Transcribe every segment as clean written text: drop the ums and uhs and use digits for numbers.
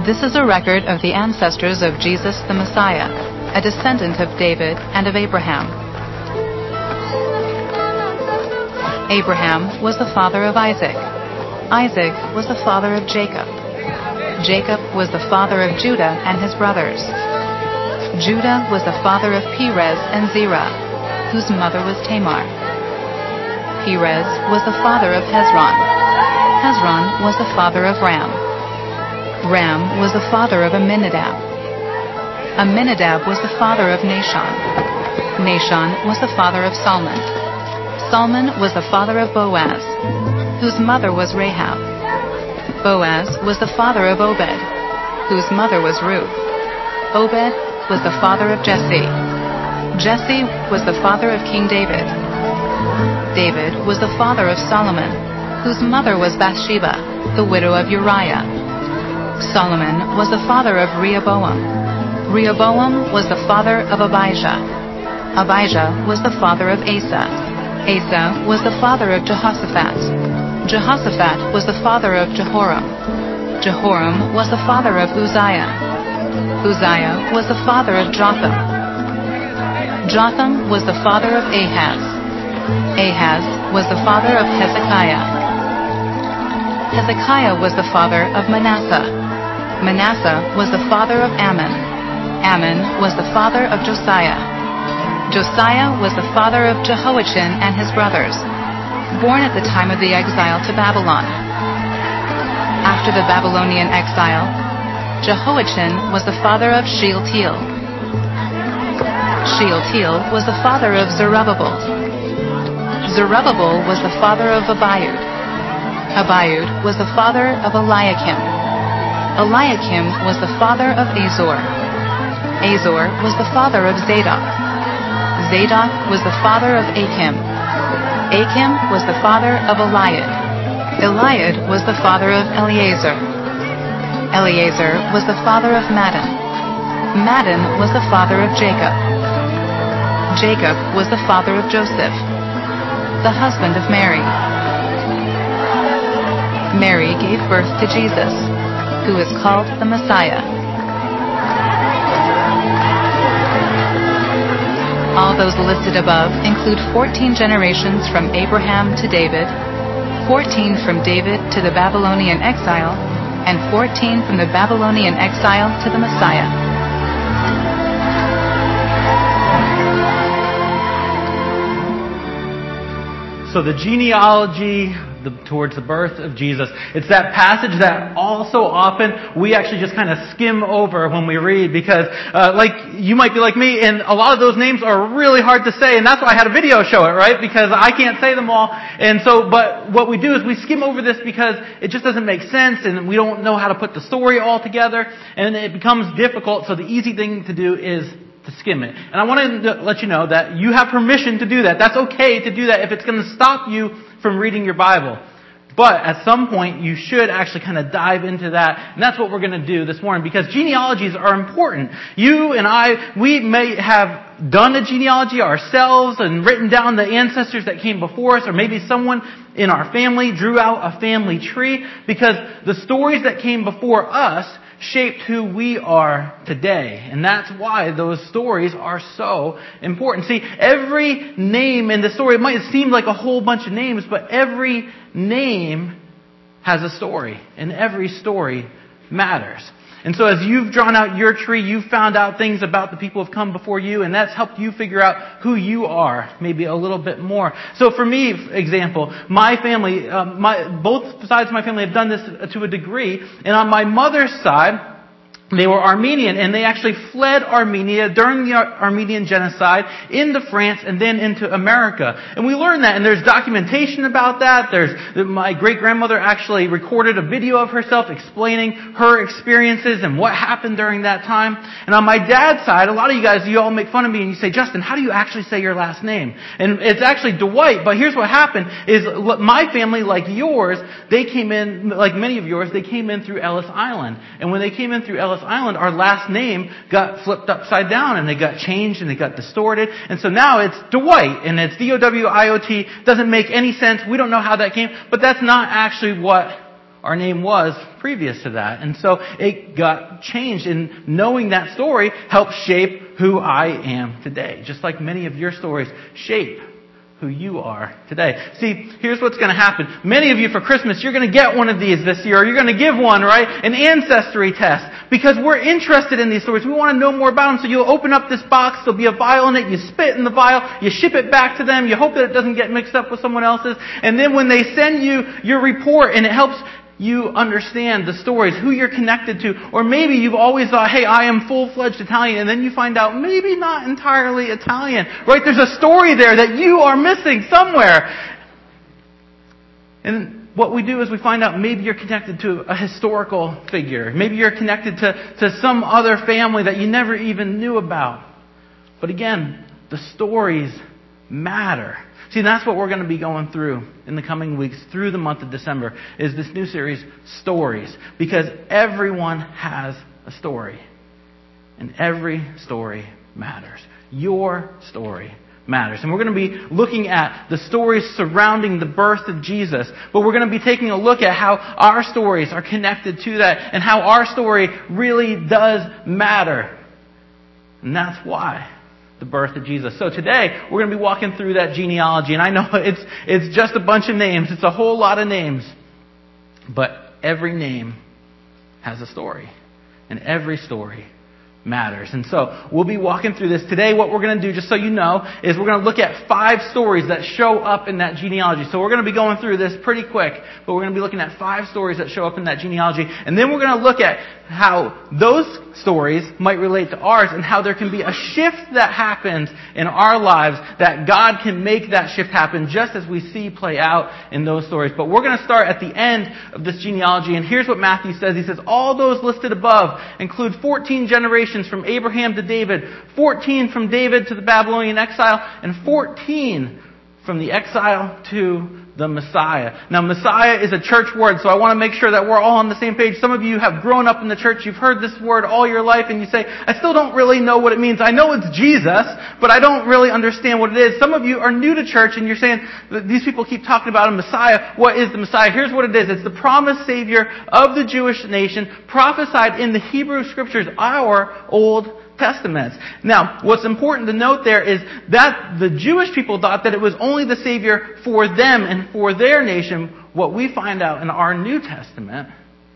This is a record of the ancestors of Jesus the Messiah, a descendant of David and of Abraham. Abraham was the father of Isaac. Isaac was the father of Jacob. Jacob was the father of Judah and his brothers. Judah was the father of Perez and Zerah, whose mother was Tamar. Perez was the father of Hezron. Hezron was the father of Ram. Ram was the father of Amminadab. Amminadab was the father of Nahshon. Nahshon was the father of Salmon. Salmon was the father of Boaz, whose mother was Rahab. Boaz was the father of Obed, whose mother was Ruth. Obed was the father of Jesse. Jesse was the father of King David. David was the father of Solomon, whose mother was Bathsheba, the widow of Uriah. Solomon was the father of Rehoboam. Rehoboam was the father of Abijah. Abijah was the father of Asa. Asa was the father of Jehoshaphat. Jehoshaphat was the father of Jehoram. Jehoram was the father of Uzziah. Uzziah was the father of Jotham. Jotham was the father of Ahaz. Ahaz was the father of Hezekiah. Hezekiah was the father of Manasseh. Manasseh was the father of Ammon. Ammon was the father of Josiah. Josiah was the father of Jehoiachin and his brothers, born at the time of the exile to Babylon. After the Babylonian exile, Jehoiachin was the father of Shealtiel. Shealtiel was the father of Zerubbabel. Zerubbabel was the father of Abiud. Abiud was the father of Eliakim. Eliakim was the father of Azor. Azor was the father of Zadok. Zadok was the father of Achim. Achim was the father of Eliud. Eliud was the father of Eleazar. Eleazar was the father of Madden. Madden was the father of Jacob. Jacob was the father of Joseph, the husband of Mary. Mary gave birth to Jesus, who is called the Messiah. All those listed above include 14 generations from Abraham to David, 14 from David to the Babylonian exile, and 14 from the Babylonian exile to the Messiah. So the genealogy towards the birth of Jesus. It's that passage that all so often we actually just kind of skim over when we read because you might be like me and a lot of those names are really hard to say and that's why I had a video show it, right? Because I can't say them all. And so, but what we do is we skim over this because it just doesn't make sense and we don't know how to put the story all together and it becomes difficult. So the easy thing to do is to skim it. And I want to let you know that you have permission to do that. That's okay to do that if it's going to stop you from reading your Bible. But at some point, you should actually kind of dive into that. And that's what we're going to do this morning because genealogies are important. You and I, we may have done a genealogy ourselves and written down the ancestors that came before us, or maybe someone in our family drew out a family tree because the stories that came before us shaped who we are today. And that's why those stories are so important. See, every name in the story, it might seem like a whole bunch of names, but every name has a story. And every story matters. And so as you've drawn out your tree, you've found out things about the people who have come before you, and that's helped you figure out who you are, maybe a little bit more. So for me, for example, my family, both sides of my family have done this to a degree, and on my mother's side, they were Armenian, and they actually fled Armenia during the Armenian genocide into France and then into America. And we learned that, and there's documentation about that. My great-grandmother actually recorded a video of herself explaining her experiences and what happened during that time. And on my dad's side, a lot of you guys, you all make fun of me and you say, Justin, how do you actually say your last name? And it's actually Dwight, but here's what happened, is my family, like yours, they came in, like many of yours, they came in through Ellis Island. And when they came in through Ellis Island, our last name got flipped upside down and they got changed and they got distorted. And so now it's Dwight and it's Dowiot. Doesn't make any sense. We don't know how that came, but that's not actually what our name was previous to that. And so it got changed, and knowing that story helped shape who I am today. Just like many of your stories shape who you are today. See, here's what's going to happen. Many of you for Christmas, you're going to get one of these this year, or you're going to give one, right? An ancestry test. Because we're interested in these stories. We want to know more about them. So you'll open up this box, there'll be a vial in it, you spit in the vial, you ship it back to them, you hope that it doesn't get mixed up with someone else's, and then when they send you your report, and it helps you understand the stories, who you're connected to, or maybe you've always thought, hey, I am full-fledged Italian, and then you find out maybe not entirely Italian, right? There's a story there that you are missing somewhere. And what we do is we find out maybe you're connected to a historical figure. Maybe you're connected to some other family that you never even knew about. But again, the stories matter. See, that's what we're going to be going through in the coming weeks through the month of December, is this new series, Stories. Because everyone has a story. And every story matters. Your story matters. And we're going to be looking at the stories surrounding the birth of Jesus. But we're going to be taking a look at how our stories are connected to that, and how our story really does matter. And that's why the birth of Jesus. So today, we're going to be walking through that genealogy. And I know it's just a bunch of names. It's a whole lot of names. But every name has a story. And every story matters. And so we'll be walking through this. Today, what we're going to do, just so you know, is we're going to look at 5 stories that show up in that genealogy. So we're going to be going through this pretty quick, but we're going to be looking at 5 stories that show up in that genealogy. And then we're going to look at how those stories might relate to ours, and how there can be a shift that happens in our lives, that God can make that shift happen just as we see play out in those stories. But we're going to start at the end of this genealogy, and here's what Matthew says. He says, all those listed above include 14 generations from Abraham to David, 14 from David to the Babylonian exile, and 14 from the exile to the Messiah. Now, Messiah is a church word, so I want to make sure that we're all on the same page. Some of you have grown up in the church, you've heard this word all your life, and you say, I still don't really know what it means. I know it's Jesus, but I don't really understand what it is. Some of you are new to church, and you're saying, these people keep talking about a Messiah. What is the Messiah? Here's what it is. It's the promised Savior of the Jewish nation, prophesied in the Hebrew Scriptures, our Old Testaments. Now, what's important to note there is that the Jewish people thought that it was only the Savior for them and for their nation. What we find out in our New Testament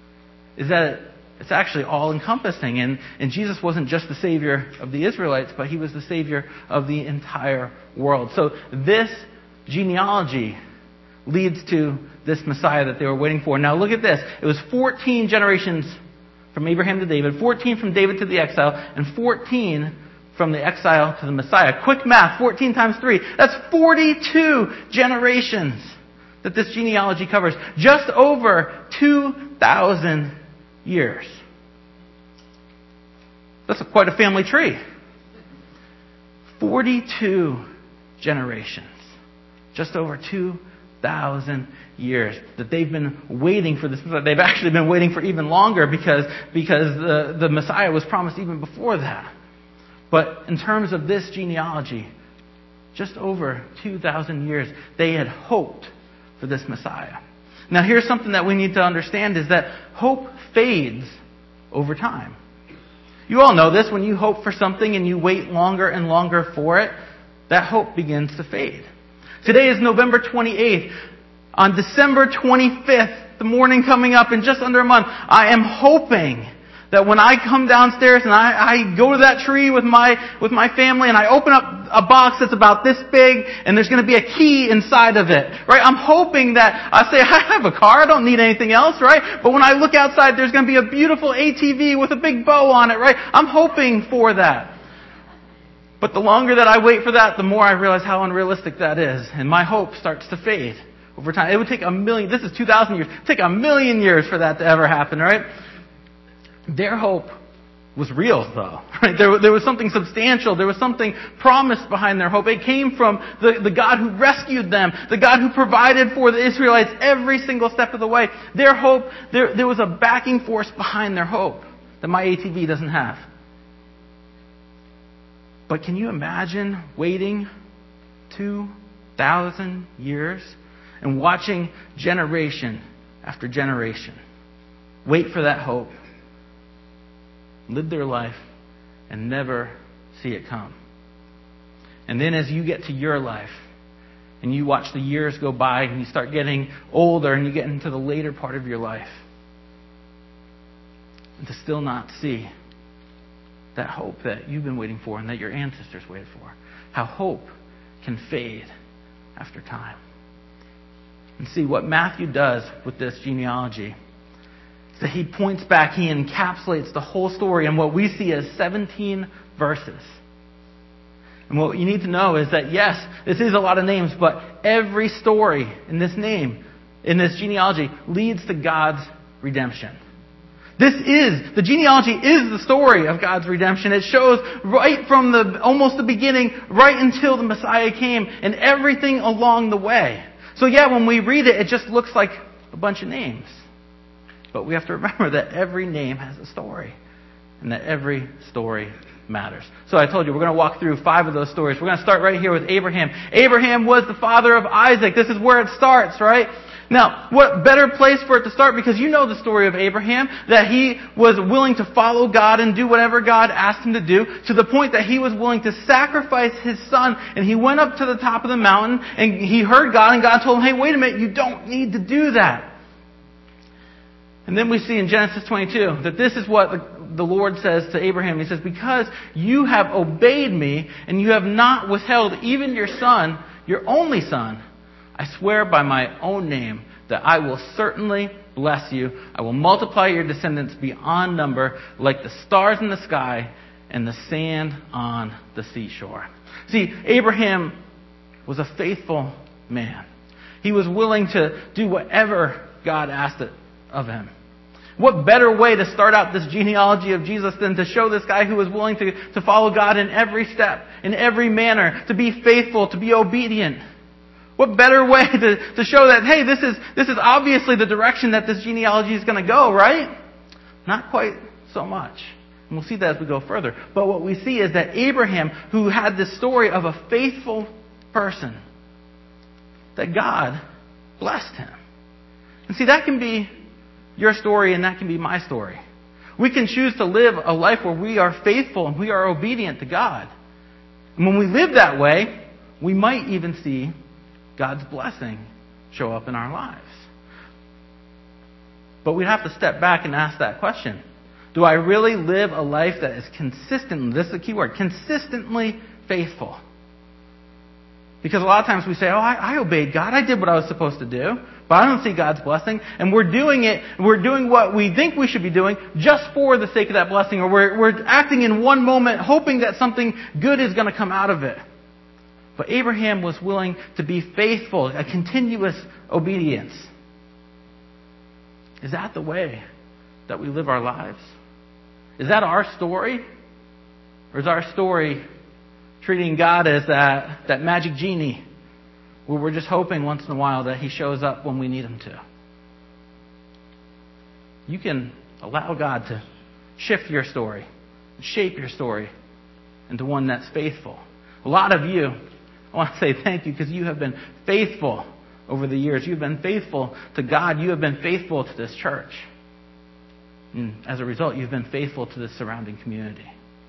is that it's actually all-encompassing. And Jesus wasn't just the Savior of the Israelites, but He was the Savior of the entire world. So this genealogy leads to this Messiah that they were waiting for. Now look at this. It was 14 generations from Abraham to David, 14 from David to the exile, and 14 from the exile to the Messiah. Quick math, 14 times 3. That's 42 generations that this genealogy covers. Just over 2,000 years. That's quite a family tree. 42 generations. Just over 2,000 years that they've been waiting for this. They've actually been waiting for even longer because the Messiah was promised even before that. But in terms of this genealogy, just over 2,000 years, they had hoped for this Messiah. Now here's something that we need to understand, is that hope fades over time. You all know this. When you hope for something and you wait longer and longer for it, that hope begins to fade. Today is November 28th. On December 25th, the morning coming up in just under a month, I am hoping that when I come downstairs and I go to that tree with my family and I open up a box that's about this big and there's going to be a key inside of it, right? I'm hoping that I say, I have a car, I don't need anything else, right? But when I look outside, there's going to be a beautiful ATV with a big bow on it, right? I'm hoping for that. But the longer that I wait for that, the more I realize how unrealistic that is. And my hope starts to fade over time. It would take this is 2,000 years. It would take 1,000,000 years for that to ever happen, right? Their hope was real, though. Right? There was something substantial. There was something promised behind their hope. It came from the God who rescued them, the God who provided for the Israelites every single step of the way. Their hope, there was a backing force behind their hope that my ATV doesn't have. But can you imagine waiting 2,000 years and watching generation after generation wait for that hope, live their life, and never see it come. And then as you get to your life, and you watch the years go by, and you start getting older, and you get into the later part of your life, and to still not see that hope that you've been waiting for and that your ancestors waited for. How hope can fade after time. And see, what Matthew does with this genealogy is that he points back, he encapsulates the whole story in what we see as 17 verses. And what you need to know is that, yes, this is a lot of names, but every story in this genealogy, leads to God's redemption. The genealogy is the story of God's redemption. It shows right from almost the beginning, right until the Messiah came, and everything along the way. So yeah, when we read it, it just looks like a bunch of names. But we have to remember that every name has a story, and that every story matters. So I told you, we're going to walk through 5 of those stories. We're going to start right here with Abraham. Abraham was the father of Isaac. This is where it starts, right? Now, what better place for it to start? Because you know the story of Abraham, that he was willing to follow God and do whatever God asked him to do, to the point that he was willing to sacrifice his son. And he went up to the top of the mountain, and he heard God, and God told him, hey, wait a minute, you don't need to do that. And then we see in Genesis 22 that this is what the Lord says to Abraham. He says, because you have obeyed me, and you have not withheld even your son, your only son, I swear by my own name that I will certainly bless you. I will multiply your descendants beyond number, like the stars in the sky and the sand on the seashore. See, Abraham was a faithful man. He was willing to do whatever God asked it of him. What better way to start out this genealogy of Jesus than to show this guy who was willing to follow God in every step, in every manner, to be faithful, to be obedient. What better way to show that, hey, this is obviously the direction that this genealogy is going to go, right? Not quite so much. And we'll see that as we go further. But what we see is that Abraham, who had this story of a faithful person, that God blessed him. And see, that can be your story and that can be my story. We can choose to live a life where we are faithful and we are obedient to God. And when we live that way, we might even see God's blessing show up in our lives. But we have to step back and ask that question. Do I really live a life that is consistent, this is the key word, consistently faithful? Because a lot of times we say, I obeyed God, I did what I was supposed to do, but I don't see God's blessing, and we're doing what we think we should be doing just for the sake of that blessing, or we're acting in one moment hoping that something good is going to come out of it. But Abraham was willing to be faithful, a continuous obedience. Is that the way that we live our lives? Is that our story? Or is our story treating God as that magic genie where we're just hoping once in a while that He shows up when we need Him to? You can allow God to shift your story, shape your story into one that's faithful. A lot of you, I want to say thank you because you have been faithful over the years. You've been faithful to God. You have been faithful to this church. And as a result, you've been faithful to the surrounding community.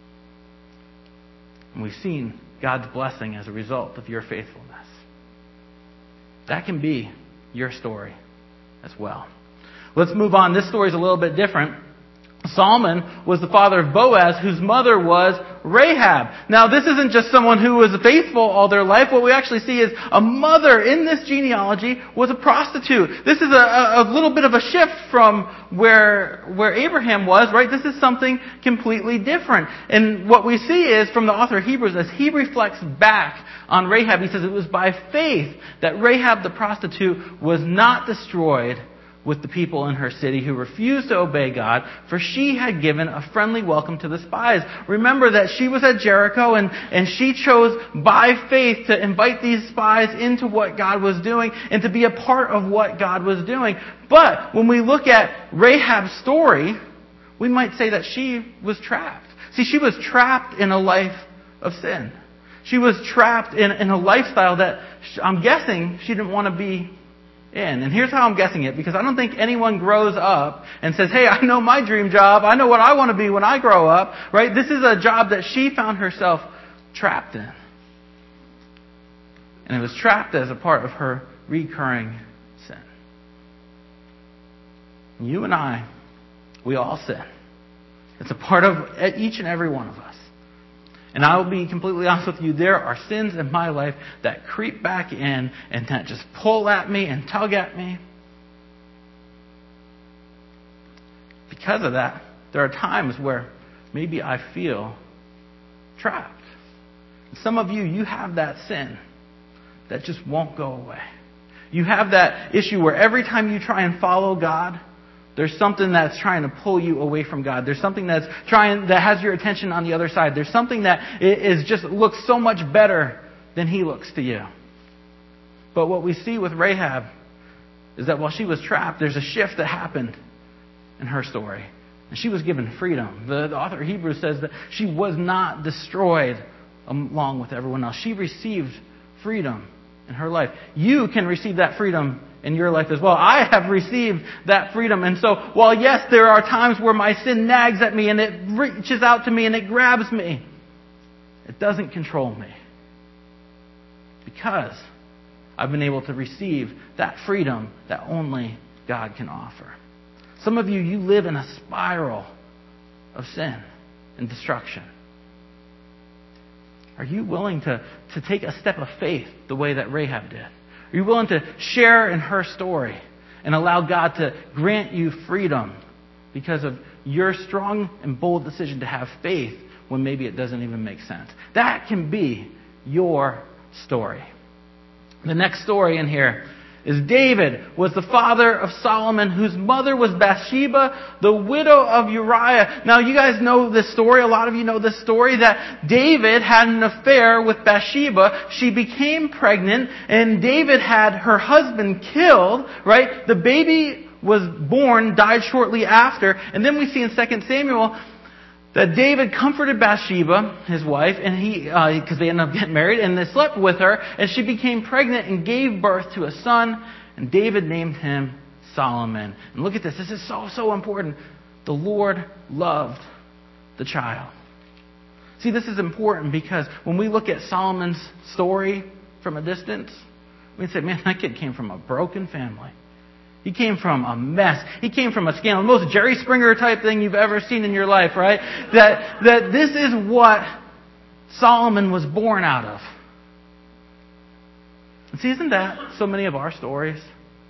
And we've seen God's blessing as a result of your faithfulness. That can be your story as well. Let's move on. This story is a little bit different. Solomon was the father of Boaz, whose mother was Rahab. Now, this isn't just someone who was faithful all their life. What we actually see is a mother in this genealogy was a prostitute. This is a little bit of a shift from where Abraham was, right? This is something completely different. And what we see is, from the author of Hebrews, as he reflects back on Rahab, he says it was by faith that Rahab the prostitute was not destroyed with the people in her city who refused to obey God, for she had given a friendly welcome to the spies. Remember that she was at Jericho and she chose by faith to invite these spies into what God was doing and to be a part of what God was doing. But when we look at Rahab's story, we might say that she was trapped. See, she was trapped in a life of sin. She was trapped in a lifestyle that I'm guessing she didn't want to be in. And here's how I'm guessing it, because I don't think anyone grows up and says, hey, I know my dream job. I know what I want to be when I grow up, right? This is a job that she found herself trapped in. And it was trapped as a part of her recurring sin. You and I, we all sin. It's a part of each and every one of us. And I will be completely honest with you, there are sins in my life that creep back in and that just pull at me and tug at me. Because of that, there are times where maybe I feel trapped. Some of you, you have that sin that just won't go away. You have that issue where every time you try and follow God, there's something that's trying to pull you away from God. There's something that has your attention on the other side. There's something that is just looks so much better than He looks to you. But what we see with Rahab is that while she was trapped, there's a shift that happened in her story. And she was given freedom. The author of Hebrews says that she was not destroyed along with everyone else. She received freedom in her life. You can receive that freedom in your life as well. I have received that freedom. And so, while yes, there are times where my sin nags at me and it reaches out to me and it grabs me, it doesn't control me. Because I've been able to receive that freedom that only God can offer. Some of you live in a spiral of sin and destruction. Are you willing to take a step of faith the way that Rahab did? Are you willing to share in her story and allow God to grant you freedom because of your strong and bold decision to have faith when maybe it doesn't even make sense? That can be your story. The next story in here is David was the father of Solomon, whose mother was Bathsheba, the widow of Uriah. Now, you guys know this story. A lot of you know this story, that David had an affair with Bathsheba. She became pregnant, and David had her husband killed, right? The baby was born, died shortly after. And then we see in 2 Samuel that David comforted Bathsheba, his wife, and because they ended up getting married, and they slept with her, and she became pregnant and gave birth to a son, and David named him Solomon. And look at this. This is so important. The Lord loved the child. See, this is important because when we look at Solomon's story from a distance, we say, man, that kid came from a broken family. He came from a mess. He came from a scandal. The most Jerry Springer type thing you've ever seen in your life, right? That this is what Solomon was born out of. And see, isn't that so many of our stories?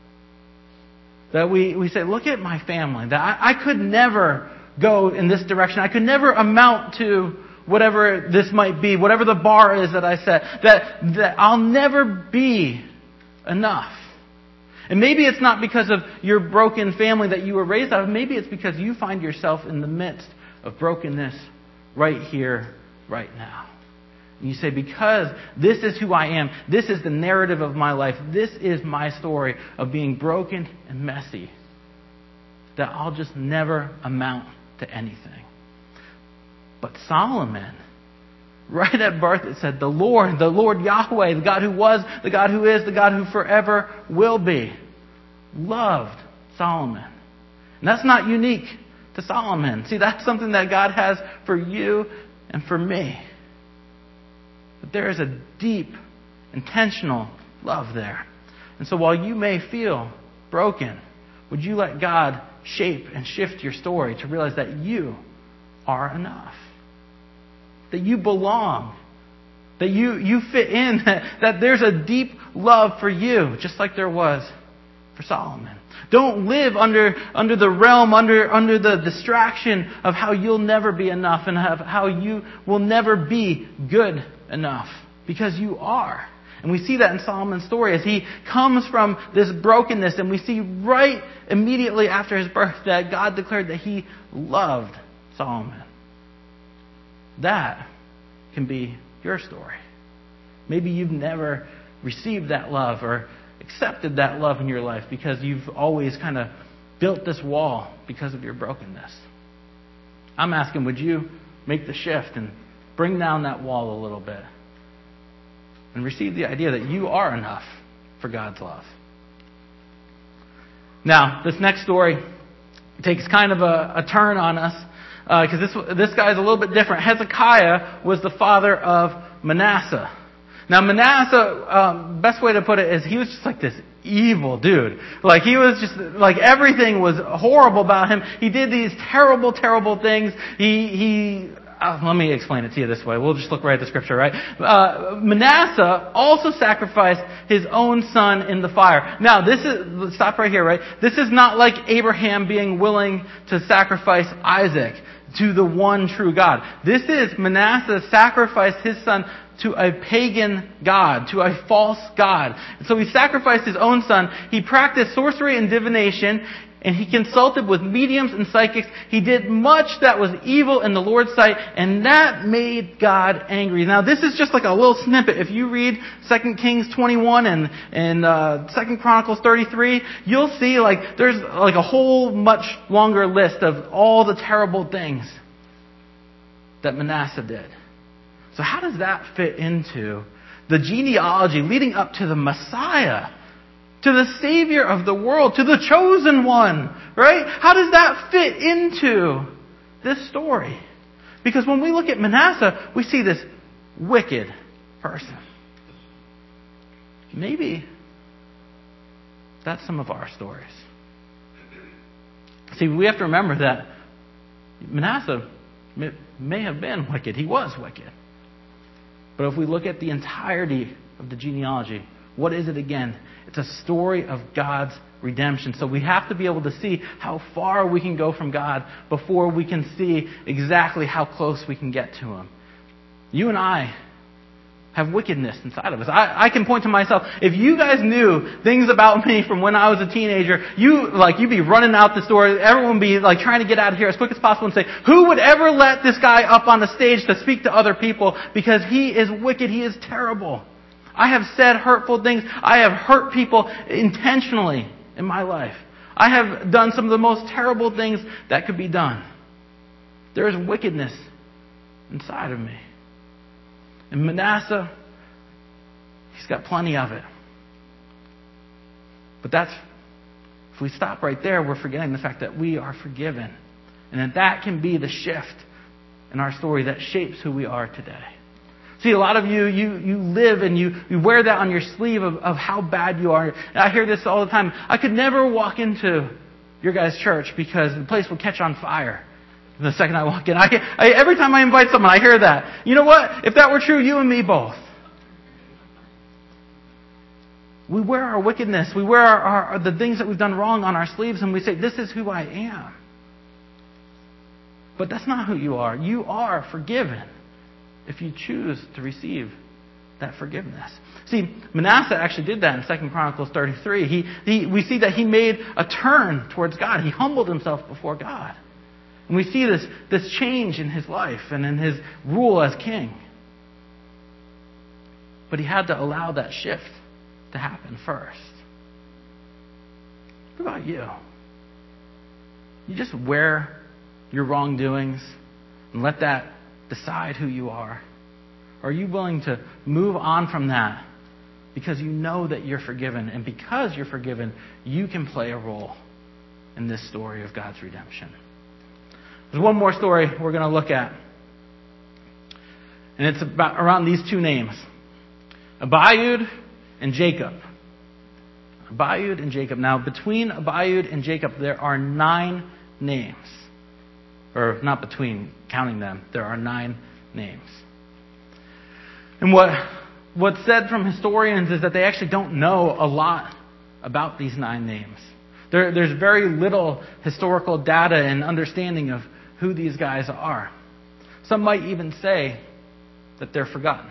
That we say, look at my family. That I could never go in this direction. I could never amount to whatever this might be, whatever the bar is that I set. That I'll never be enough. And maybe it's not because of your broken family that you were raised out of. Maybe it's because you find yourself in the midst of brokenness right here, right now. And you say, because this is who I am, this is the narrative of my life, this is my story of being broken and messy, that I'll just never amount to anything. But Solomon, right at birth, it said, the Lord Yahweh, the God who was, the God who is, the God who forever will be, loved Solomon. And that's not unique to Solomon. See, that's something that God has for you and for me. But there is a deep, intentional love there. And so while you may feel broken, would you let God shape and shift your story to realize that you are enough? That you belong. That you fit in. That there's a deep love for you, just like there was for Solomon. Don't live under the realm, under the distraction of how you'll never be enough and of how you will never be good enough. Because you are. And we see that in Solomon's story as he comes from this brokenness, and we see right immediately after his birth that God declared that He loved Solomon. That can be your story. Maybe you've never received that love or accepted that love in your life because you've always kind of built this wall because of your brokenness. I'm asking, would you make the shift and bring down that wall a little bit and receive the idea that you are enough for God's love? Now, this next story takes kind of a turn on us because this guy is a little bit different. Hezekiah was the father of Manasseh. Now, Manasseh, best way to put it is he was just like this evil dude. Like, he was just, like, everything was horrible about him. He did these terrible, terrible things. Let me explain it to you this way. We'll just look right at the scripture, right? Manasseh also sacrificed his own son in the fire. Now, let's stop right here, right? This is not like Abraham being willing to sacrifice Isaac to the one true God. This is Manasseh sacrificed his son to a pagan god, to a false god. So he sacrificed his own son. He practiced sorcery and divination, and he consulted with mediums and psychics. He did much that was evil in the Lord's sight, and that made God angry. Now, this is just like a little snippet. If you read 2 Kings 21 and 2 Chronicles 33, you'll see like there's like a whole much longer list of all the terrible things that Manasseh did. So how does that fit into the genealogy leading up to the Messiah, to the Savior of the world, to the chosen one, right? How does that fit into this story? Because when we look at Manasseh, we see this wicked person. Maybe that's some of our stories. See, we have to remember that Manasseh may have been wicked. He was wicked. But if we look at the entirety of the genealogy, what is it again? It's a story of God's redemption. So we have to be able to see how far we can go from God before we can see exactly how close we can get to Him. You and I have wickedness inside of us. I can point to myself. If you guys knew things about me from when I was a teenager, you'd be running out the door. Everyone would be like trying to get out of here as quick as possible and say, who would ever let this guy up on the stage to speak to other people? Because he is wicked. He is terrible. I have said hurtful things. I have hurt people intentionally in my life. I have done some of the most terrible things that could be done. There is wickedness inside of me. And Manasseh, he's got plenty of it. But if we stop right there, we're forgetting the fact that we are forgiven. And that can be the shift in our story that shapes who we are today. See, a lot of you live and you wear that on your sleeve of how bad you are. And I hear this all the time. I could never walk into your guys' church because the place would catch on fire the second I walk in. Every time I invite someone, I hear that. You know what? If that were true, you and me both. We wear our wickedness. We wear the things that we've done wrong on our sleeves, and we say, this is who I am. But that's not who you are. You are forgiven if you choose to receive that forgiveness. See, Manasseh actually did that in 2 Chronicles 33. We see that he made a turn towards God. He humbled himself before God. And we see this change in his life and in his rule as king. But he had to allow that shift to happen first. What about you? You just wear your wrongdoings and let that decide who you are? Or are you willing to move on from that because you know that you're forgiven? And because you're forgiven, you can play a role in this story of God's redemption. There's one more story we're going to look at. And it's around these two names. Abiud and Jacob. Abiud and Jacob. Now, between Abiud and Jacob, there are 9 names. Or not between, counting them. There are 9 names. And what's said from historians is that they actually don't know a lot about these 9 names. There's very little historical data and understanding of who these guys are. Some might even say that they're forgotten.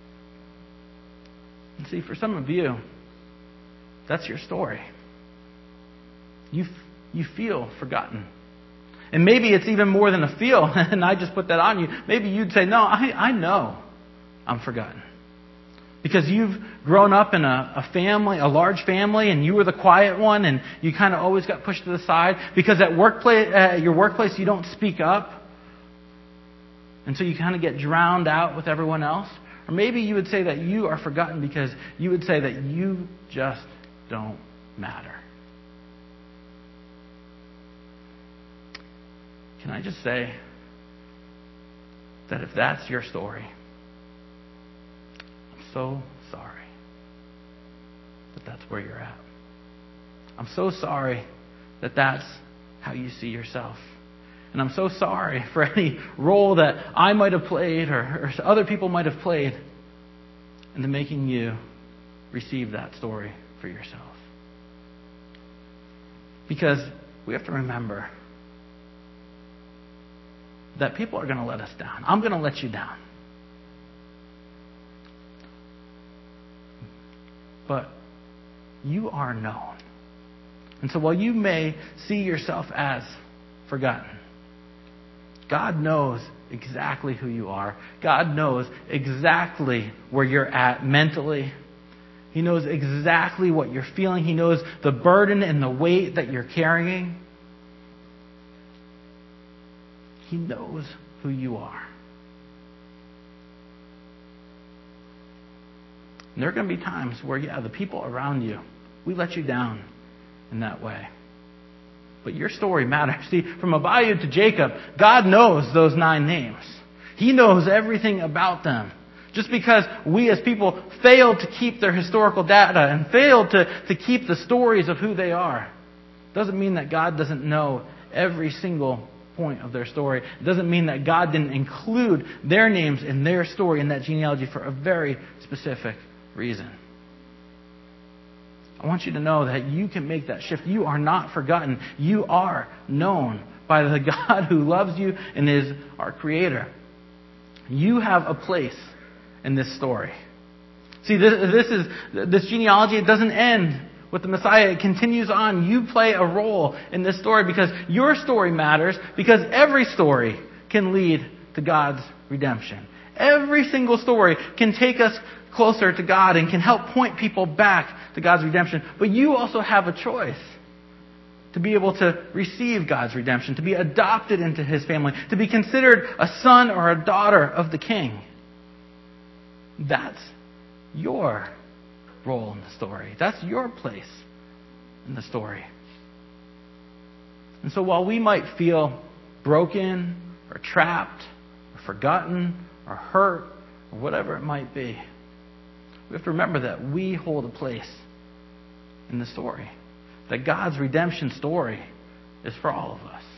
And see, for some of you, that's your story. You feel forgotten. And maybe it's even more than a feel, and I just put that on you. Maybe you'd say, no, I know I'm forgotten. Because you've grown up in a family, a large family, and you were the quiet one, and you kind of always got pushed to the side. Because at your workplace, you don't speak up. And so you kind of get drowned out with everyone else. Or maybe you would say that you are forgotten because you would say that you just don't matter. can I just say that if that's your story, I'm so sorry that that's where you're at. I'm so sorry that that's how you see yourself. And I'm so sorry for any role that I might have played or other people might have played into making you receive that story for yourself. Because we have to remember that people are going to let us down. I'm going to let you down. But you are known. And so while you may see yourself as forgotten, God knows exactly who you are. God knows exactly where you're at mentally. He knows exactly what you're feeling. He knows the burden and the weight that you're carrying. He knows who you are. And there are going to be times where, the people around you, we let you down in that way. But your story matters. See, from Abiud to Jacob, God knows those 9 names. He knows everything about them. Just because we as people failed to keep their historical data and failed to keep the stories of who they are, doesn't mean that God doesn't know every single point of their story. It doesn't mean that God didn't include their names in their story, in that genealogy, for a very specific reason. I want you to know that you can make that shift. You are not forgotten. You are known by the God who loves you and is our Creator. You have a place in this story. See, this genealogy, it doesn't end with the Messiah. It continues on. You play a role in this story because your story matters, because every story can lead to God's redemption. Every single story can take us closer to God and can help point people back to God's redemption. But you also have a choice to be able to receive God's redemption, to be adopted into His family, to be considered a son or a daughter of the King. That's your role in the story. That's your place in the story. And so while we might feel broken or trapped or forgotten or hurt or whatever it might be, we have to remember that we hold a place in the story. That God's redemption story is for all of us.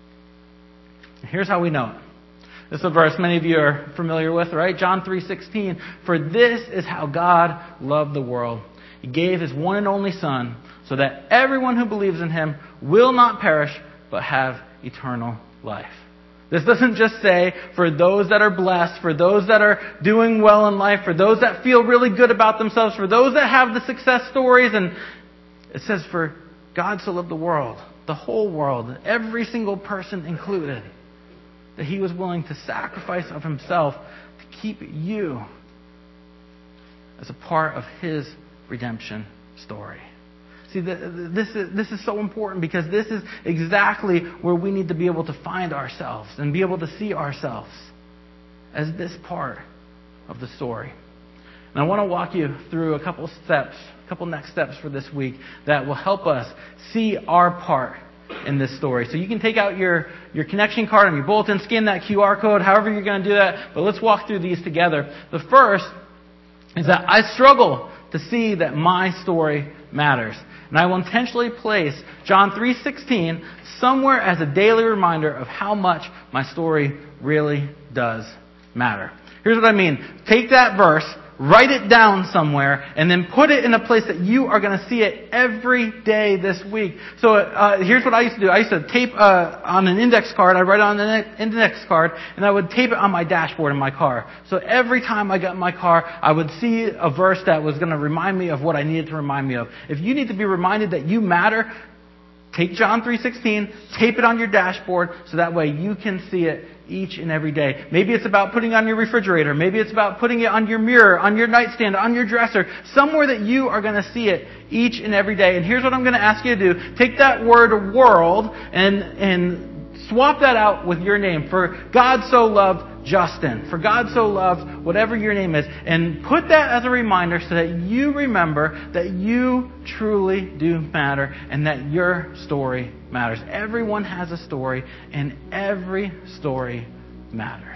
And here's how we know it. This is a verse many of you are familiar with, right? John 3:16. For this is how God loved the world. He gave His one and only Son so that everyone who believes in Him will not perish but have eternal life. This doesn't just say for those that are blessed, for those that are doing well in life, for those that feel really good about themselves, for those that have the success stories. And it says for God so loved the world, the whole world, every single person included, that He was willing to sacrifice of Himself to keep you as a part of His redemption story. See, this is so important because this is exactly where we need to be able to find ourselves and be able to see ourselves as this part of the story. And I want to walk you through a couple next steps for this week that will help us see our part in this story. So you can take out your connection card and your bulletin, scan that QR code, however you're going to do that. But let's walk through these together. The first is that I struggle to see that my story matters. And I will intentionally place John 3:16 somewhere as a daily reminder of how much my story really does matter. Here's what I mean. Take that verse, write it down somewhere, and then put it in a place that you are going to see it every day this week. So here's what I used to do. I used to tape on an index card. I write it on an index card, and I would tape it on my dashboard in my car. So every time I got in my car, I would see a verse that was going to remind me of what I needed to remind me of. If you need to be reminded that you matter, take John 3:16, tape it on your dashboard, so that way you can see it each and every day. Maybe it's about putting it on your refrigerator. Maybe it's about putting it on your mirror, on your nightstand, on your dresser, somewhere that you are going to see it each and every day. And here's what I'm going to ask you to do. Take that word world and Swap that out with your name. For God so loved Justin. For God so loved whatever your name is. And put that as a reminder so that you remember that you truly do matter and that your story matters. Everyone has a story, and every story matters.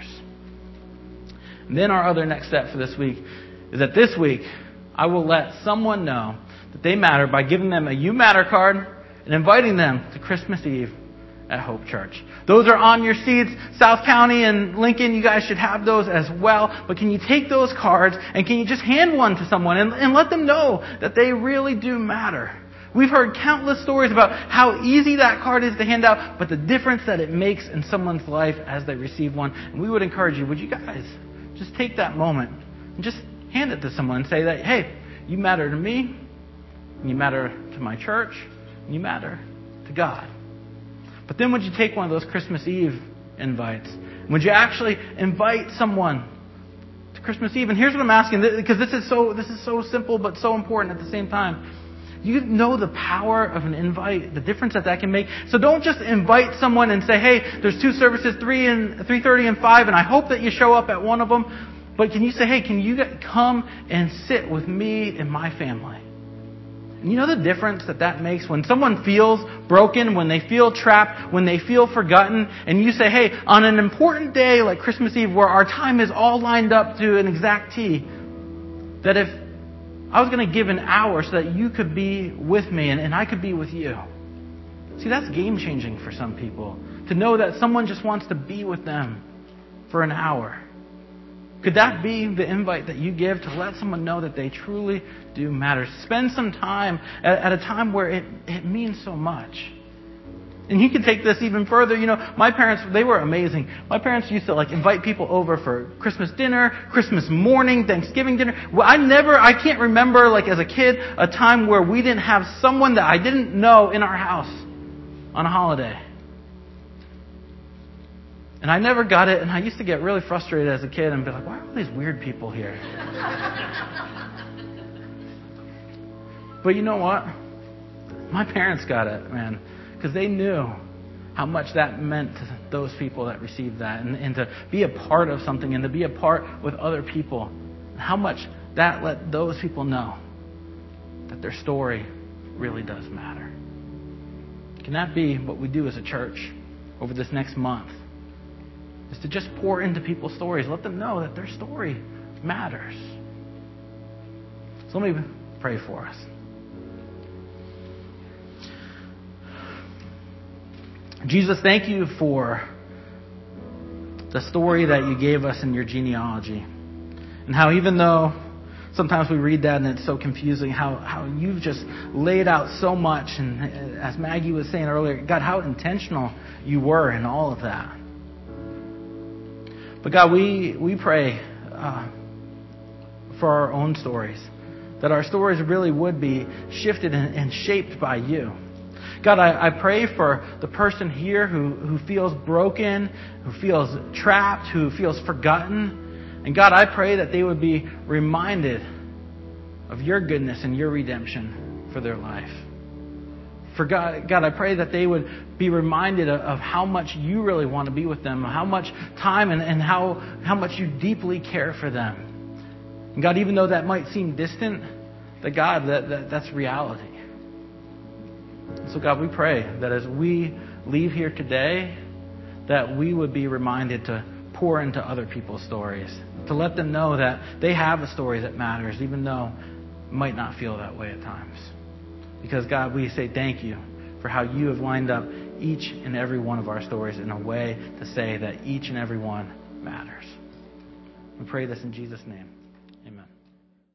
And then our other next step for this week is that this week I will let someone know that they matter by giving them a You Matter card and inviting them to Christmas Eve at Hope Church. Those are on your seats. South County and Lincoln, you guys should have those as well. But can you take those cards and can you just hand one to someone and let them know that they really do matter? We've heard countless stories about how easy that card is to hand out, but the difference that it makes in someone's life as they receive one. And we would encourage you, would you guys just take that moment and just hand it to someone and say that, hey, you matter to me, you matter to my church, and you matter to God. But then would you take one of those Christmas Eve invites? Would you actually invite someone to Christmas Eve? And here's what I'm asking, because this is so simple but so important at the same time. You know the power of an invite, the difference that can make. So don't just invite someone and say, hey, there's 2 services, 3:30 and 5, and I hope that you show up at one of them. But can you say, hey, can you come and sit with me and my family? And you know the difference that makes when someone feels broken, when they feel trapped, when they feel forgotten, and you say, hey, on an important day like Christmas Eve where our time is all lined up to an exact T, that if I was going to give an hour so that you could be with me and I could be with you. See, that's game-changing for some people. To know that someone just wants to be with them for an hour. Could that be the invite that you give to let someone know that they truly do matter? Spend some time at a time where it means so much. And you can take this even further. You know, my parents, they were amazing. My parents used to invite people over for Christmas dinner, Christmas morning, Thanksgiving dinner. Well, I can't remember as a kid a time where we didn't have someone that I didn't know in our house on a holiday. And I never got it, and I used to get really frustrated as a kid and be like, why are all these weird people here? But you know what? My parents got it, man. Because they knew how much that meant to those people that received that. And to be a part of something and to be a part with other people. How much that let those people know that their story really does matter. Can that be what we do as a church over this next month? Is to just pour into people's stories. Let them know that their story matters. So let me pray for us. Jesus, thank you for the story that you gave us in your genealogy. And how even though sometimes we read that and it's so confusing, how you've just laid out so much. And as Maggie was saying earlier, God, how intentional you were in all of that. But God, we pray for our own stories. That our stories really would be shifted and shaped by you. God, I pray for the person here who feels broken, who feels trapped, who feels forgotten. And God, I pray that they would be reminded of your goodness and your redemption for their life. For God, I pray that they would be reminded of how much you really want to be with them, how much time and how much you deeply care for them. And God, even though that might seem distant, that's reality. So God, we pray that as we leave here today, that we would be reminded to pour into other people's stories, to let them know that they have a story that matters, even though it might not feel that way at times. Because God, we say thank you for how you have lined up each and every one of our stories in a way to say that each and every one matters. We pray this in Jesus' name.